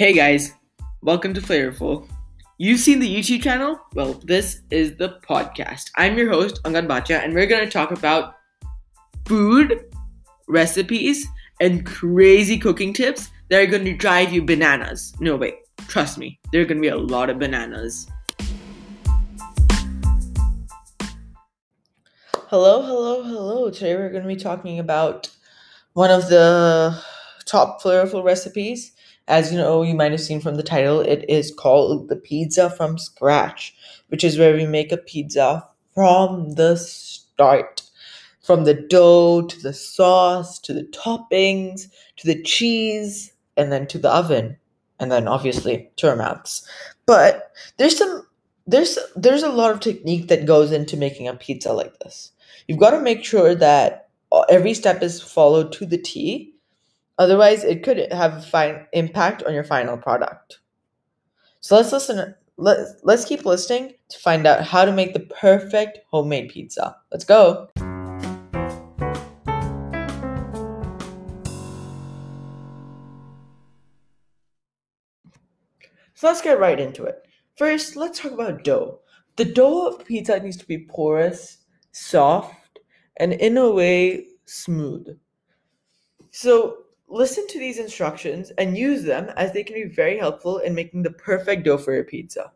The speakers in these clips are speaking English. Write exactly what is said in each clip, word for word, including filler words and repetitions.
Hey guys, welcome to Flavorful. You've seen the YouTube channel? Well, this is the podcast. I'm your host, Angad Bacha, and we're going to talk about food, recipes, and crazy cooking tips that are going to drive you bananas. No, wait, trust me, there are going to be a lot of bananas. Hello, hello, hello. Today we're going to be talking about one of the top flavorful recipes. As you know, you might have seen from the title, it is called the pizza from scratch, which is where we make a pizza from the start. From the dough, to the sauce, to the toppings, to the cheese, and then to the oven. And then obviously to our mouths. But there's some there's there's a lot of technique that goes into making a pizza like this. You've got to make sure that every step is followed to the T. Otherwise, it could have a fine impact on your final product. So let's listen. Let's let's keep listening to find out how to make the perfect homemade pizza. Let's go. So let's get right into it. First, let's talk about dough. The dough of pizza needs to be porous, soft, and in a way smooth. So listen to these instructions and use them, as they can be very helpful in making the perfect dough for your pizza.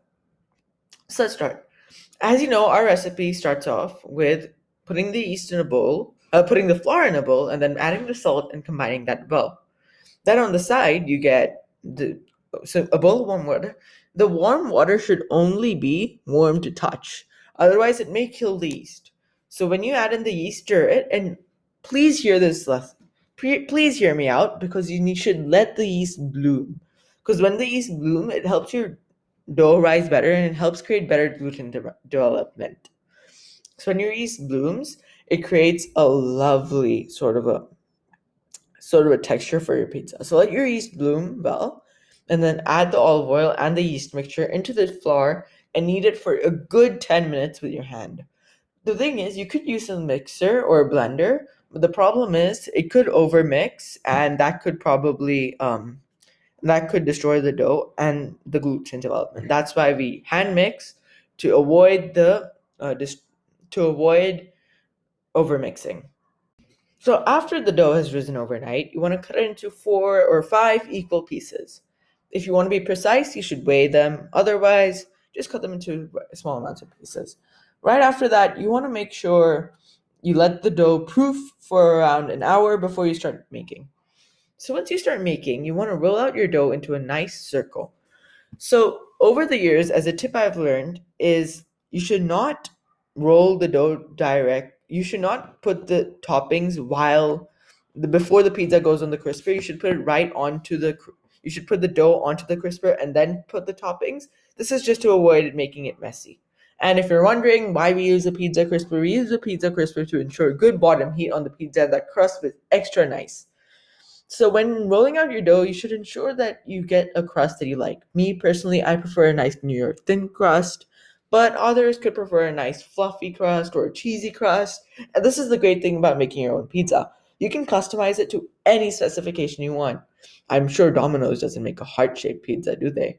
So let's start. As you know, our recipe starts off with putting the yeast in a bowl, uh, putting the flour in a bowl, and then adding the salt and combining that well. Then on the side, you get the so a bowl of warm water. The warm water should only be warm to touch. Otherwise, it may kill the yeast. So when you add in the yeast, stir it, and please hear this lesson. Please hear me out, because you need, should let the yeast bloom. Because when the yeast bloom, it helps your dough rise better and it helps create better gluten de- development. So when your yeast blooms, it creates a lovely sort of a sort of a texture for your pizza. So let your yeast bloom well, and then add the olive oil and the yeast mixture into the flour and knead it for a good ten minutes with your hand. The thing is, you could use a mixer or a blender, but the problem is it could overmix, and that could probably um that could destroy the dough and the gluten development. That's why we hand mix to avoid the uh, dis- to avoid overmixing. So after the dough has risen overnight, you want to cut it into four or five equal pieces. If you want to be precise, you should weigh them. Otherwise, just cut them into small amounts of pieces. Right after that, you want to make sure you let the dough proof for around an hour before you start making. So once you start making, you want to roll out your dough into a nice circle. So over the years, as a tip I've learned is you should not roll the dough direct. You should not put the toppings while the, before the pizza goes on the crisper. You should put it right onto the. You should put the dough onto the crisper and then put the toppings. This is just to avoid it making it messy. And if you're wondering why we use a pizza crisper, we use a pizza crisper to ensure good bottom heat on the pizza. That crust is extra nice. So when rolling out your dough, you should ensure that you get a crust that you like. Me personally, I prefer a nice New York thin crust, but others could prefer a nice fluffy crust or a cheesy crust. And this is the great thing about making your own pizza. You can customize it to any specification you want. I'm sure Domino's doesn't make a heart-shaped pizza, do they?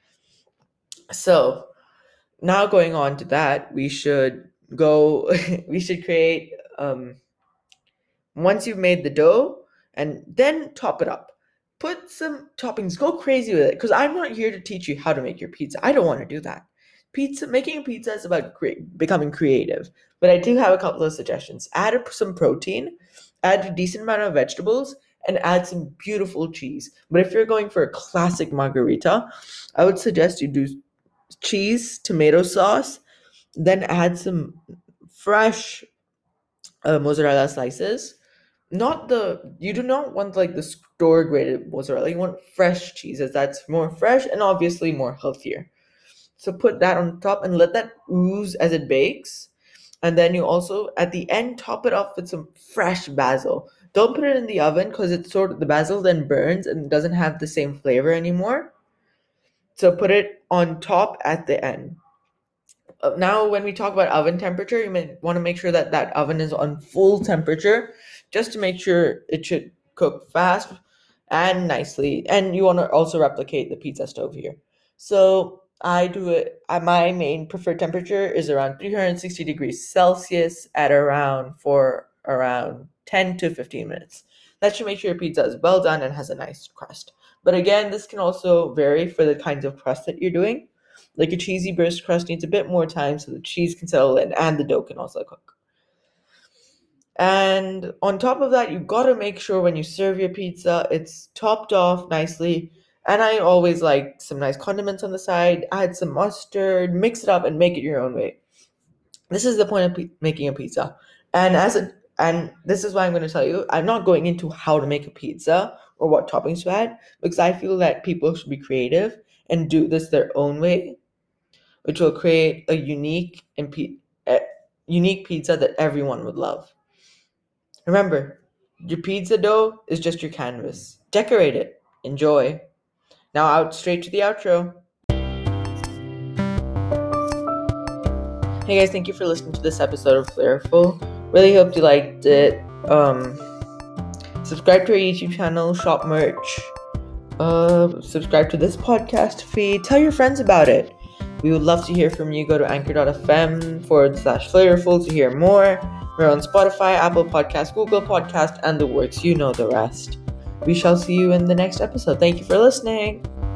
So now going on to that, we should go, we should create, um, once you've made the dough, and then top it up. Put some toppings, go crazy with it, because I'm not here to teach you how to make your pizza. I don't want to do that. Pizza, making a pizza is about cre- becoming creative, but I do have a couple of suggestions. Add some protein, add a decent amount of vegetables, and add some beautiful cheese. But if you're going for a classic margarita, I would suggest you do cheese, tomato sauce, then add some fresh uh, mozzarella slices. Not the you do not want like the store graded mozzarella. You want fresh cheeses. That's more fresh and obviously more healthier. So put that on top and let that ooze as it bakes. And then you also at the end top it off with some fresh basil. Don't put it in the oven, because it's sort of the basil then burns and doesn't have the same flavor anymore. So put it on top at the end. Uh, now when we talk about oven temperature, you may want to make sure that that oven is on full temperature, just to make sure it should cook fast. and nicely. And you want to also replicate the pizza stove here. So I do it. uh, My main preferred temperature is around three hundred sixty degrees Celsius at around for around ten to fifteen minutes. That should make sure your pizza is well done and has a nice crust. But again, this can also vary for the kinds of crust that you're doing. Like a cheesy burst crust needs a bit more time so the cheese can settle in and the dough can also cook. And on top of that, you gotta make sure when you serve your pizza, it's topped off nicely. And I always like some nice condiments on the side, add some mustard, mix it up, and make it your own way. This is the point of p- making a pizza. And as a and this is why I'm going to tell you, I'm not going into how to make a pizza or what toppings to add because I feel that people should be creative and do this their own way, which will create a unique and pe- a unique pizza that everyone would love. Remember, your pizza dough is just your canvas. Decorate it. Enjoy. Now out straight to the outro. Hey guys, thank you for listening to this episode of Flairful. Really hope you liked it. Um, subscribe to our YouTube channel, shop merch. Uh, subscribe to this podcast feed. Tell your friends about it. We would love to hear from you. Go to anchor.fm forward slash Flairful to hear more. We're on Spotify, Apple Podcast, Google Podcast, and the works. You know the rest. We shall see you in the next episode. Thank you for listening.